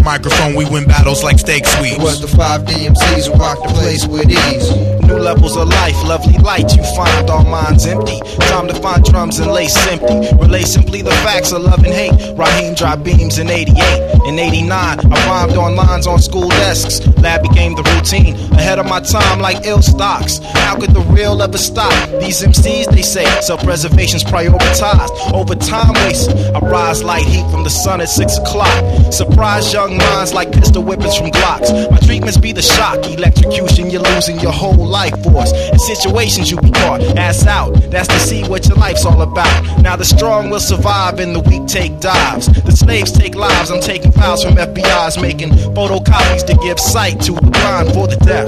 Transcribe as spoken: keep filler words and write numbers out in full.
microphone, we win battles like steak sweeps. Was the five D M Cs who rock the place with ease. New levels of life, lovely light, you find our minds empty. Time to find drums and lace empty. Relay simply the facts of love and hate. Raheem dropped beams in eighty-eight. In eighty-nine, I rhymed on lines on school desks. Lab became the routine, ahead of my time like ill stocks. How could the real ever stop? These M Cs, they say, self-preservation's prioritized. Over time wasted, I rise like heat from the sun at six o'clock. Surprise young minds like pistol whippings from Glocks. My treatments be the shock, electrocution, you're losing your whole life force. In situations you be caught, ass out, that's to see what your life's all about. Now the strong will survive and the weak take dives. The slaves take lives, I'm taking files from F B Is, making photocopies to give sight to the blind for the deaf.